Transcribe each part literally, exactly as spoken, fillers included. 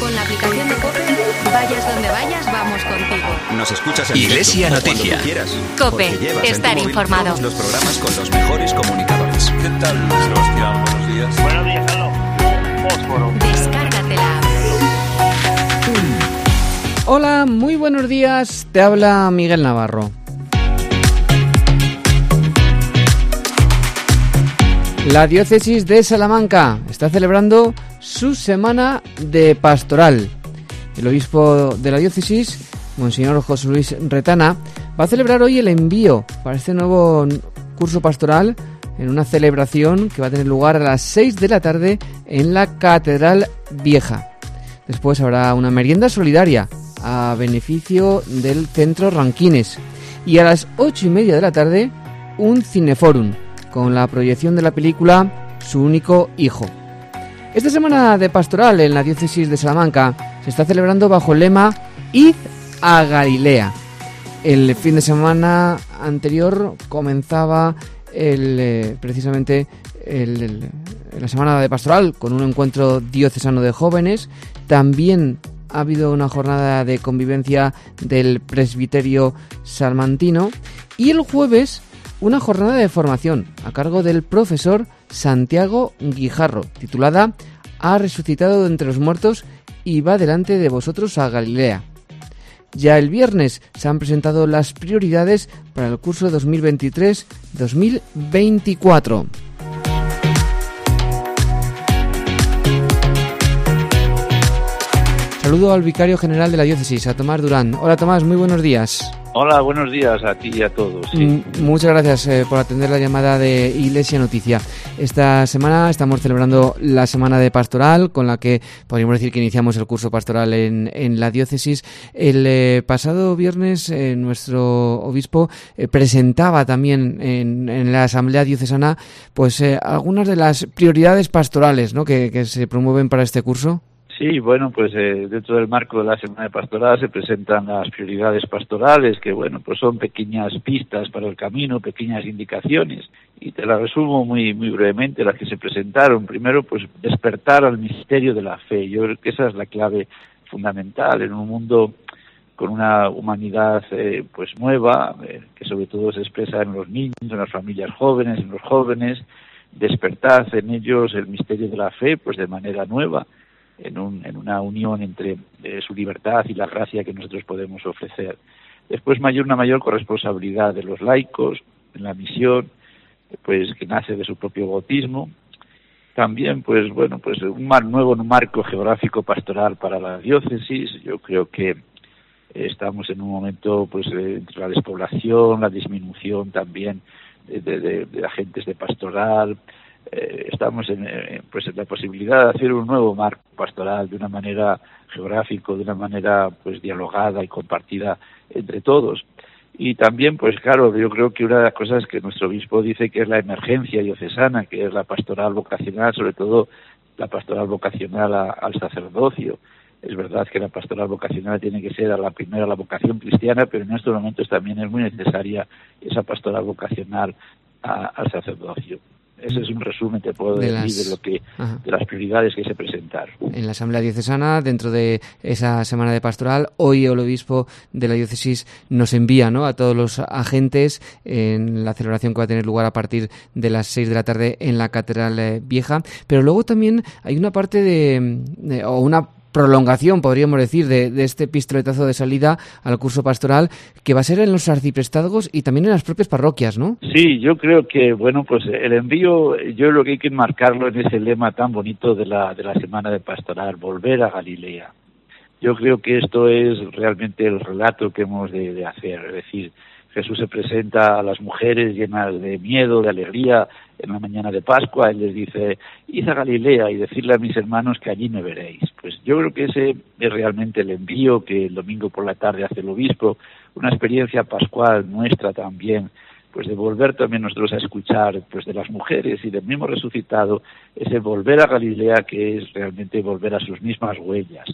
Con la aplicación de COPE, vayas donde vayas, vamos contigo. Nos escuchas en Iglesia Noticia. COPE, estar informado. Todos los programas con los mejores comunicadores. ¿Qué tal, Sebastián? Buenos días. Buenos días, Carlos. Fósforo. Descárgatela. Hola, muy buenos días. Te habla Miguel Navarro. La diócesis de Salamanca está celebrando su semana de pastoral. El obispo de la diócesis, Monseñor José Luis Retana, va a celebrar hoy el envío para este nuevo curso pastoral en una celebración que va a tener lugar a las seis de la tarde en la Catedral Vieja. Después habrá una merienda solidaria a beneficio del Centro Ranquines y a las ocho y media de la tarde un cineforum con la proyección de la película Su único hijo. Esta semana de pastoral en la diócesis de Salamanca se está celebrando bajo el lema Id a Galilea. El fin de semana anterior comenzaba el, eh, precisamente el, el, la semana de pastoral con un encuentro diocesano de jóvenes. También ha habido una jornada de convivencia del presbiterio salmantino y el jueves una jornada de formación a cargo del profesor Santiago Guijarro, titulada Ha resucitado de entre los muertos y va delante de vosotros a Galilea. Ya el viernes se han presentado las prioridades para el curso dos mil veintitrés dos mil veinticuatro. Saludo al vicario general de la diócesis, a Tomás Durán. Hola Tomás, muy buenos días. Hola, buenos días a ti y a todos. Sí. Mm, muchas gracias eh, por atender la llamada de Iglesia Noticia. Esta semana estamos celebrando la semana de pastoral, con la que podríamos decir que iniciamos el curso pastoral en, en la diócesis. El eh, pasado viernes eh, nuestro obispo eh, presentaba también en, en la Asamblea Diocesana pues eh, algunas de las prioridades pastorales, ¿no?, que, que se promueven para este curso. Sí, bueno, pues eh, dentro del marco de la Semana de Pastoral se presentan las prioridades pastorales, que bueno, pues son pequeñas pistas para el camino, pequeñas indicaciones, y te las resumo muy muy brevemente las que se presentaron. Primero, pues despertar al misterio de la fe. Yo creo que esa es la clave fundamental en un mundo con una humanidad eh, pues nueva, eh, que sobre todo se expresa en los niños, en las familias jóvenes, en los jóvenes. Despertar en ellos el misterio de la fe, pues de manera nueva, en, un, en una unión entre eh, su libertad y la gracia que nosotros podemos ofrecer. Después, mayor, una mayor corresponsabilidad de los laicos en la misión, pues que nace de su propio bautismo. También, pues bueno, pues un mar, nuevo marco geográfico pastoral para la diócesis. Yo creo que estamos en un momento, pues, eh, entre la despoblación, la disminución también de, de, de, de agentes de pastoral. Eh, estamos en, eh, pues en la posibilidad de hacer un nuevo marco pastoral de una manera geográfico, de una manera pues dialogada y compartida entre todos. Y también, pues claro, yo creo que una de las cosas que nuestro obispo dice que es la emergencia diocesana, que es la pastoral vocacional, sobre todo la pastoral vocacional a, al sacerdocio. Es verdad que la pastoral vocacional tiene que ser a la primera la vocación cristiana, pero en estos momentos también es muy necesaria esa pastoral vocacional a, al sacerdocio. Ese es un resumen, te puedo de decir, las, de lo que ajá. de las prioridades que se presentaron. En la Asamblea Diocesana, dentro de esa semana de pastoral, hoy el obispo de la diócesis nos envía, ¿no?, a todos los agentes en la celebración que va a tener lugar a partir de las seis de la tarde en la Catedral Vieja. Pero luego también hay una parte de, de o una prolongación, podríamos decir, de, de este pistoletazo de salida al curso pastoral, que va a ser en los arciprestazgos y también en las propias parroquias, ¿no? Sí, yo creo que, bueno, pues el envío, yo creo que hay que enmarcarlo en ese lema tan bonito de la, de la semana de pastoral, volver a Galilea. Yo creo que esto es realmente el relato que hemos de, de hacer, es decir, Jesús se presenta a las mujeres llenas de miedo, de alegría, en la mañana de Pascua. Él les dice, id a Galilea y decirle a mis hermanos que allí me veréis. Pues yo creo que ese es realmente el envío que el domingo por la tarde hace el obispo, una experiencia pascual nuestra también, pues de volver también nosotros a escuchar pues de las mujeres y del mismo resucitado, ese volver a Galilea, que es realmente volver a sus mismas huellas.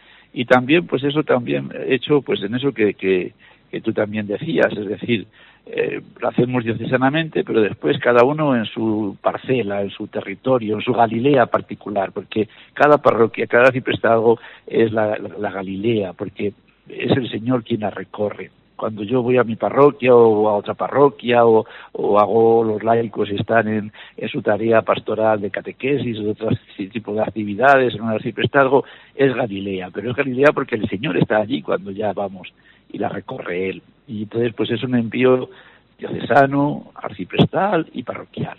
Y también, pues eso también hecho pues en eso que... que que tú también decías, es decir, eh, lo hacemos diocesanamente, pero después cada uno en su parcela, en su territorio, en su Galilea particular, porque cada parroquia, cada arciprestazgo es la, la, la Galilea, porque es el Señor quien la recorre. Cuando yo voy a mi parroquia o a otra parroquia o, o hago, los laicos están en, en su tarea pastoral de catequesis o de otro tipo de actividades en un arciprestazgo, es Galilea, pero es Galilea porque el Señor está allí cuando ya vamos y la recorre Él. Y entonces pues es un envío diocesano, arciprestal y parroquial.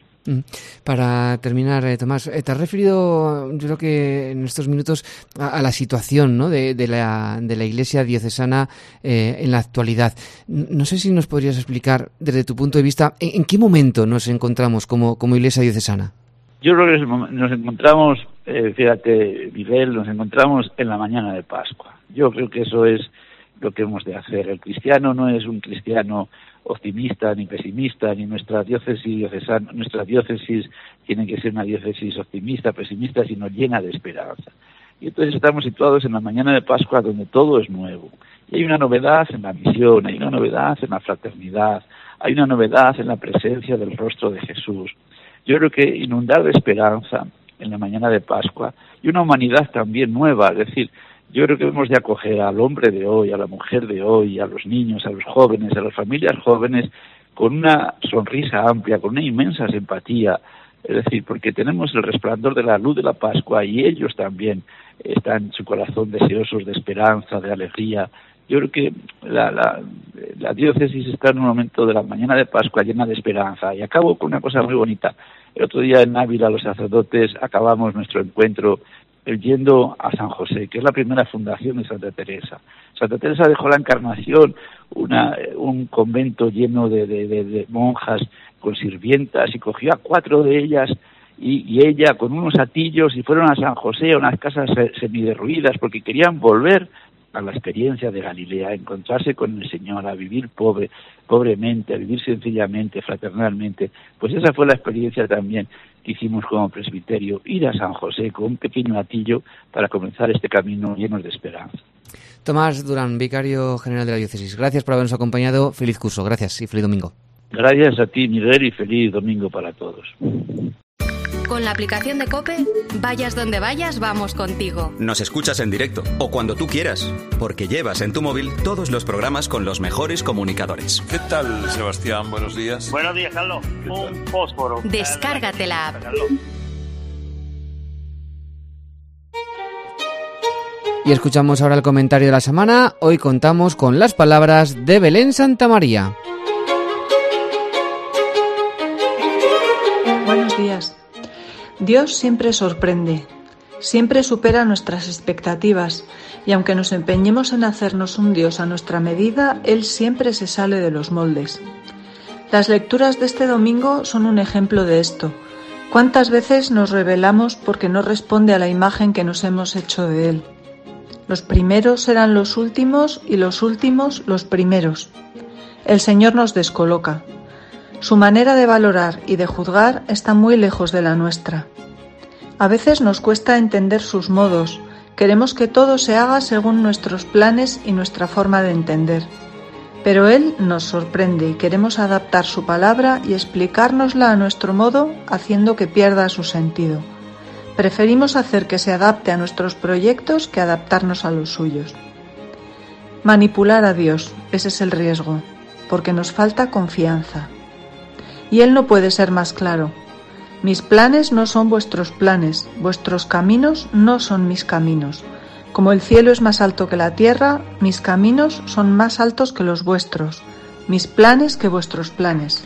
Para terminar, eh, Tomás, eh, te has referido, yo creo que en estos minutos, a, a la situación, ¿no?, de, de, la, de la Iglesia diocesana eh, en la actualidad. No sé si nos podrías explicar, desde tu punto de vista, en, en qué momento nos encontramos como, como Iglesia diocesana. Yo creo que nos encontramos, eh, fíjate, Miguel, nos encontramos en la mañana de Pascua. Yo creo que eso es lo que hemos de hacer. El cristiano no es un cristiano optimista ni pesimista, ni nuestra diócesis diocesana, nuestra diócesis tiene que ser una diócesis optimista, pesimista, sino llena de esperanza. Y entonces estamos situados en la mañana de Pascua, donde todo es nuevo. Y hay una novedad en la misión, hay una novedad en la fraternidad, hay una novedad en la presencia del rostro de Jesús. Yo creo que inundar de esperanza en la mañana de Pascua y una humanidad también nueva, es decir, yo creo que hemos de acoger al hombre de hoy, a la mujer de hoy, a los niños, a los jóvenes, a las familias jóvenes, con una sonrisa amplia, con una inmensa simpatía. Es decir, porque tenemos el resplandor de la luz de la Pascua y ellos también están en su corazón deseosos de esperanza, de alegría. Yo creo que la, la, la diócesis está en un momento de la mañana de Pascua llena de esperanza. Y acabo con una cosa muy bonita. El otro día en Ávila los sacerdotes acabamos nuestro encuentro yendo a San José, que es la primera fundación de Santa Teresa. Santa Teresa dejó la Encarnación, una, un convento lleno de, de, de, de monjas con sirvientas, y cogió a cuatro de ellas y, y ella con unos atillos y fueron a San José, a unas casas semiderruidas, porque querían volver a la experiencia de Galilea, a encontrarse con el Señor, a vivir pobre, pobremente, a vivir sencillamente, fraternalmente. Pues esa fue la experiencia también que hicimos como presbiterio, ir a San José con un pequeño atillo para comenzar este camino lleno de esperanza. Tomás Durán, vicario general de la diócesis, gracias por habernos acompañado. Feliz curso, gracias y feliz domingo. Gracias a ti, Miguel, y feliz domingo para todos. Con la aplicación de COPE, vayas donde vayas, vamos contigo. Nos escuchas en directo o cuando tú quieras, porque llevas en tu móvil todos los programas con los mejores comunicadores. ¿Qué tal, Sebastián? Buenos días. Buenos días, Carlos. Un fósforo. Descárgate la app. Y escuchamos ahora el comentario de la semana. Hoy contamos con las palabras de Belén Santamaría. Buenos días. Dios siempre sorprende, siempre supera nuestras expectativas, y aunque nos empeñemos en hacernos un Dios a nuestra medida, Él siempre se sale de los moldes. Las lecturas de este domingo son un ejemplo de esto. ¿Cuántas veces nos rebelamos porque no responde a la imagen que nos hemos hecho de Él? Los primeros serán los últimos y los últimos los primeros. El Señor nos descoloca. Su manera de valorar y de juzgar está muy lejos de la nuestra. A veces nos cuesta entender sus modos, queremos que todo se haga según nuestros planes y nuestra forma de entender. Pero Él nos sorprende y queremos adaptar su palabra y explicárnosla a nuestro modo, haciendo que pierda su sentido. Preferimos hacer que se adapte a nuestros proyectos que adaptarnos a los suyos. Manipular a Dios, ese es el riesgo, porque nos falta confianza. Y Él no puede ser más claro. Mis planes no son vuestros planes, vuestros caminos no son mis caminos. Como el cielo es más alto que la tierra, mis caminos son más altos que los vuestros, mis planes que vuestros planes.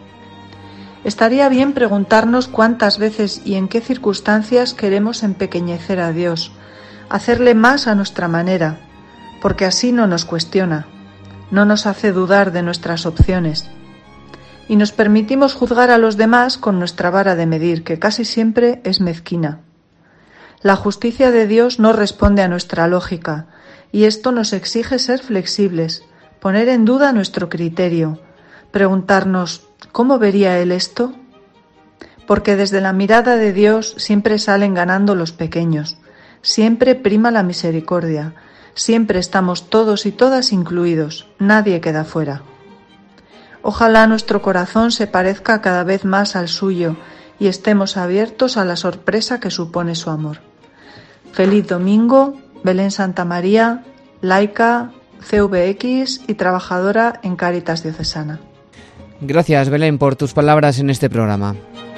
Estaría bien preguntarnos cuántas veces y en qué circunstancias queremos empequeñecer a Dios, hacerle más a nuestra manera, porque así no nos cuestiona, no nos hace dudar de nuestras opciones. Y nos permitimos juzgar a los demás con nuestra vara de medir, que casi siempre es mezquina. La justicia de Dios no responde a nuestra lógica, y esto nos exige ser flexibles, poner en duda nuestro criterio, preguntarnos, ¿cómo vería Él esto? Porque desde la mirada de Dios siempre salen ganando los pequeños, siempre prima la misericordia, siempre estamos todos y todas incluidos, nadie queda fuera. Ojalá nuestro corazón se parezca cada vez más al suyo y estemos abiertos a la sorpresa que supone su amor. Feliz domingo, Belén Santa María, laica, C V X y trabajadora en Cáritas Diocesana. Gracias, Belén, por tus palabras en este programa.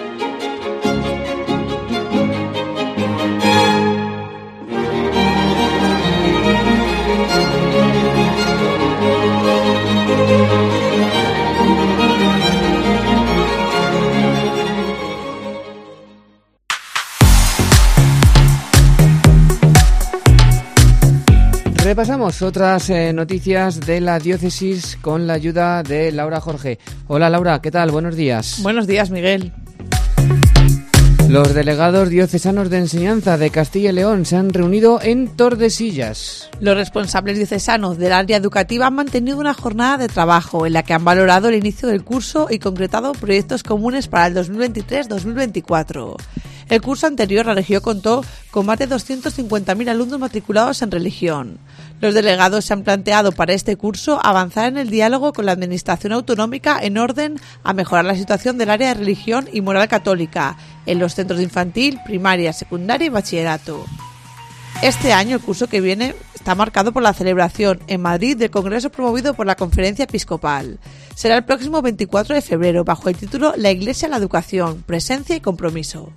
Repasamos otras eh, noticias de la diócesis con la ayuda de Laura Jorge. Hola Laura, ¿qué tal? Buenos días. Buenos días, Miguel. Los delegados diocesanos de enseñanza de Castilla y León se han reunido en Tordesillas. Los responsables diocesanos del área educativa han mantenido una jornada de trabajo en la que han valorado el inicio del curso y concretado proyectos comunes para el dos mil veintitrés dos mil veinticuatro. El curso anterior, la región contó con más de doscientos cincuenta mil alumnos matriculados en religión. Los delegados se han planteado para este curso avanzar en el diálogo con la Administración autonómica en orden a mejorar la situación del área de religión y moral católica en los centros de infantil, primaria, secundaria y bachillerato. Este año, el curso que viene, está marcado por la celebración en Madrid del congreso promovido por la Conferencia Episcopal. Será el próximo veinticuatro de febrero bajo el título La Iglesia en la Educación, Presencia y Compromiso.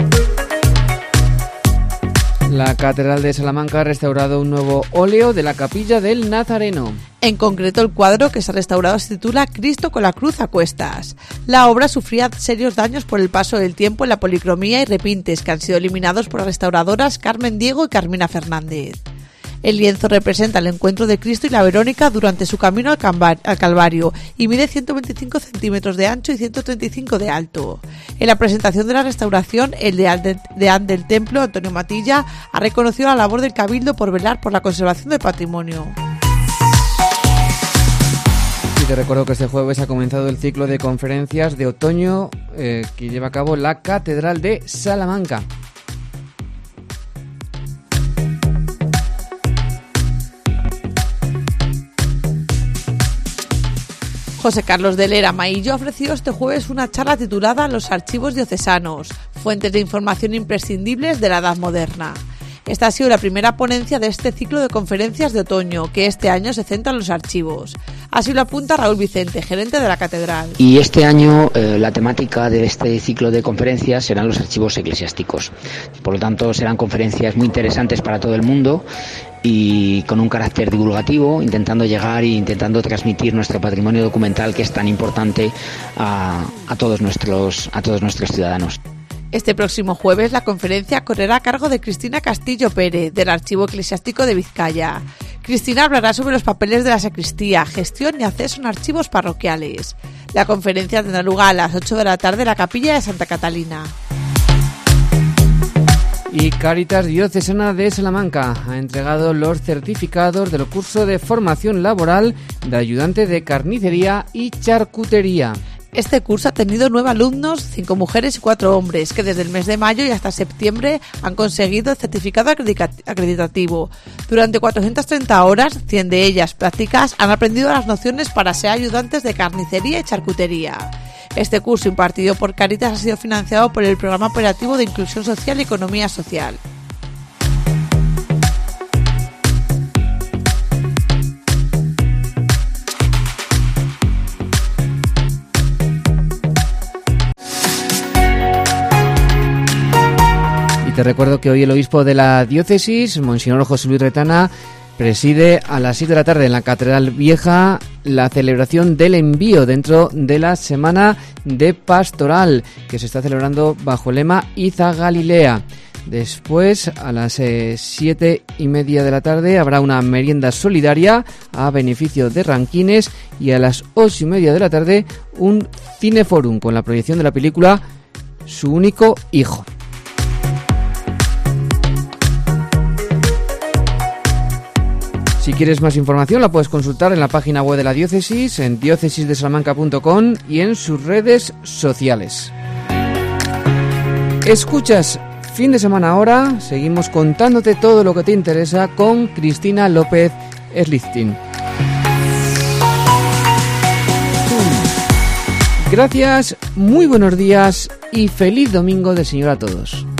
La Catedral de Salamanca ha restaurado un nuevo óleo de la Capilla del Nazareno. En concreto, el cuadro que se ha restaurado se titula Cristo con la cruz a cuestas. La obra sufría serios daños por el paso del tiempo en la policromía y repintes que han sido eliminados por las restauradoras Carmen Diego y Carmina Fernández. El lienzo representa el encuentro de Cristo y la Verónica durante su camino al, Calvar- al Calvario y mide ciento veinticinco centímetros de ancho y ciento treinta y cinco de alto. En la presentación de la restauración, el deán del, deán del templo, Antonio Matilla, ha reconocido la labor del Cabildo por velar por la conservación del patrimonio. Y te recuerdo que este jueves ha comenzado el ciclo de conferencias de otoño eh, que lleva a cabo la Catedral de Salamanca. José Carlos de Lera Maillo ha ofrecido este jueves una charla titulada Los archivos diocesanos, fuentes de información imprescindibles de la Edad Moderna. Esta ha sido la primera ponencia de este ciclo de conferencias de otoño, que este año se centra en los archivos. Así lo apunta Raúl Vicente, gerente de la Catedral. Y este año eh, la temática de este ciclo de conferencias serán los archivos eclesiásticos. Por lo tanto, serán conferencias muy interesantes para todo el mundo y con un carácter divulgativo, intentando llegar e intentando transmitir nuestro patrimonio documental, que es tan importante a, a todos nuestros, a todos nuestros ciudadanos. Este próximo jueves la conferencia correrá a cargo de Cristina Castillo Pérez, del Archivo Eclesiástico de Vizcaya. Cristina hablará sobre los papeles de la sacristía, gestión y acceso en archivos parroquiales. La conferencia tendrá lugar a las ocho de la tarde en la Capilla de Santa Catalina. Y Cáritas Diocesana de Salamanca ha entregado los certificados del curso de formación laboral de ayudante de carnicería y charcutería. Este curso ha tenido nueve alumnos, cinco mujeres y cuatro hombres, que desde el mes de mayo y hasta septiembre han conseguido el certificado acreditativo. Durante cuatrocientas treinta horas, cien de ellas prácticas, han aprendido las nociones para ser ayudantes de carnicería y charcutería. Este curso impartido por Cáritas ha sido financiado por el Programa Operativo de Inclusión Social y Economía Social. Te recuerdo que hoy el obispo de la diócesis, Monseñor José Luis Retana, preside a las seis de la tarde en la Catedral Vieja la celebración del envío dentro de la Semana de Pastoral, que se está celebrando bajo el lema Iza Galilea. Después, a las eh, siete y media de la tarde, habrá una merienda solidaria a beneficio de Ranquines y a las ocho y media de la tarde un cineforum con la proyección de la película Su único hijo. Si quieres más información la puedes consultar en la página web de la diócesis, en diócesis de salamanca punto com y en sus redes sociales. Escuchas Fin de Semana ahora, seguimos contándote todo lo que te interesa con Cristina López Slichting. Gracias, muy buenos días y feliz domingo del Señor a todos.